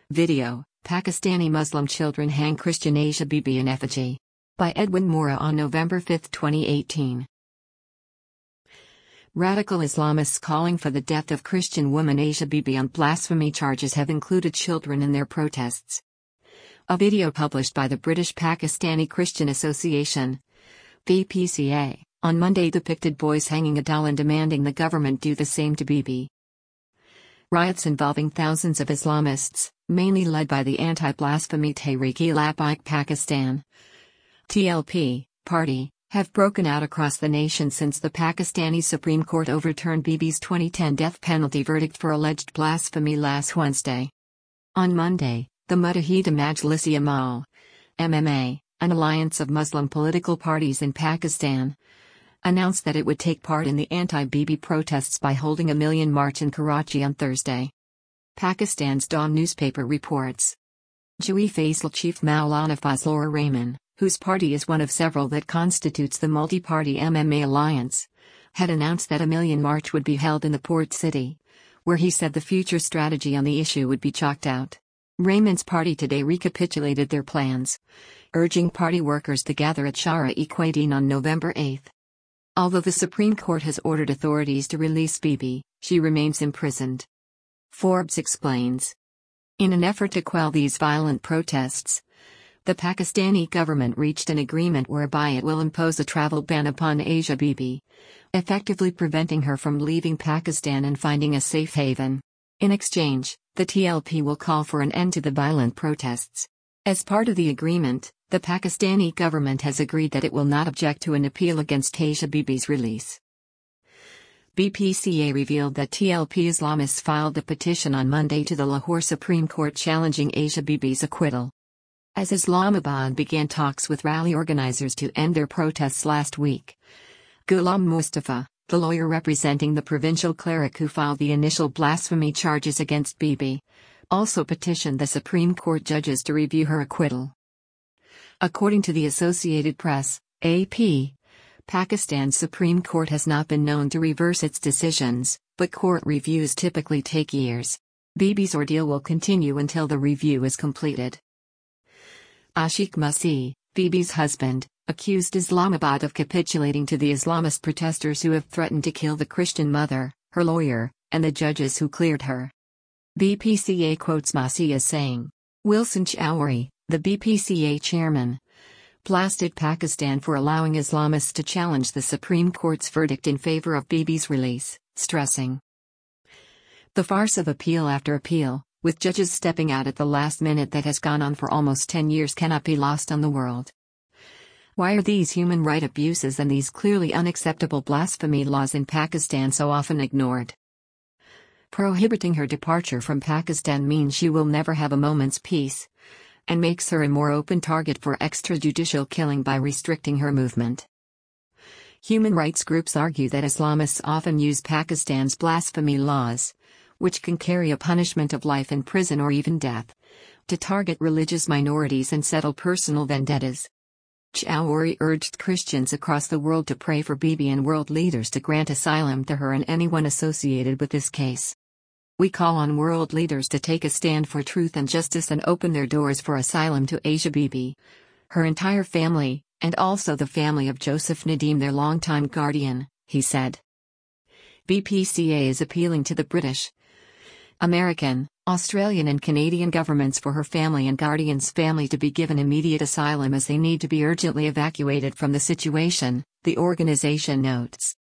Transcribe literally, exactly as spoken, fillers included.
Video: Pakistani Muslim children hang Christian Asia Bibi in effigy. By Edwin Mora on November fifth, twenty eighteen. Radical Islamists calling for the death of Christian woman Asia Bibi on blasphemy charges have included children in their protests. A video published by the British Pakistani Christian Association, B P C A, on Monday depicted boys hanging a doll and demanding the government do the same to Bibi. Riots involving thousands of Islamists, mainly led by the anti-blasphemy Tehreek-e-Labbaik Pakistan T L P party, have broken out across the nation since the Pakistani Supreme Court overturned Bibi's twenty ten death penalty verdict for alleged blasphemy last Wednesday. On Monday, the Muttahida Majlis-e Amal M M A, an alliance of Muslim political parties in Pakistan, announced that it would take part in the anti-Bibi protests by holding a million march in Karachi on Thursday. Pakistan's Dawn newspaper reports. Jawi Faisal chief Maulana Fazlur Rahman, whose party is one of several that constitutes the multi-party M M A alliance, had announced that a million march would be held in the port city, where he said the future strategy on the issue would be chalked out. Rahman's party today recapitulated their plans, urging party workers to gather at Shara-e-Quaidin on November eighth. Although the Supreme Court has ordered authorities to release Bibi, she remains imprisoned. Forbes explains. In an effort to quell these violent protests, the Pakistani government reached an agreement whereby it will impose a travel ban upon Asia Bibi, effectively preventing her from leaving Pakistan and finding a safe haven. In exchange, the T L P will call for an end to the violent protests. As part of the agreement, the Pakistani government has agreed that it will not object to an appeal against Asia Bibi's release. B P C A revealed that T L P Islamists filed a petition on Monday to the Lahore Supreme Court challenging Asia Bibi's acquittal. As Islamabad began talks with rally organizers to end their protests last week, Ghulam Mustafa, the lawyer representing the provincial cleric who filed the initial blasphemy charges against Bibi, also petitioned the Supreme Court judges to review her acquittal. According to the Associated Press, A P, Pakistan's Supreme Court has not been known to reverse its decisions, but court reviews typically take years. Bibi's ordeal will continue until the review is completed. Ashiq Masih, Bibi's husband, accused Islamabad of capitulating to the Islamist protesters who have threatened to kill the Christian mother, her lawyer, and the judges who cleared her. B P C A quotes Masih as saying, Wilson Chowdhury, the B P C A chairman, blasted Pakistan for allowing Islamists to challenge the Supreme Court's verdict in favor of Bibi's release, stressing the farce of appeal after appeal, with judges stepping out at the last minute that has gone on for almost ten years cannot be lost on the world. Why are these human rights abuses and these clearly unacceptable blasphemy laws in Pakistan so often ignored? Prohibiting her departure from Pakistan means she will never have a moment's peace, and makes her a more open target for extrajudicial killing by restricting her movement. Human rights groups argue that Islamists often use Pakistan's blasphemy laws, which can carry a punishment of life in prison or even death, to target religious minorities and settle personal vendettas. Chowdhury urged Christians across the world to pray for Bibi and world leaders to grant asylum to her and anyone associated with this case. We call on world leaders to take a stand for truth and justice and open their doors for asylum to Asia Bibi, her entire family, and also the family of Joseph Nadim, their longtime guardian, he said. B P C A is appealing to the British, American, Australian and Canadian governments for her family and guardian's family to be given immediate asylum as they need to be urgently evacuated from the situation, the organization notes.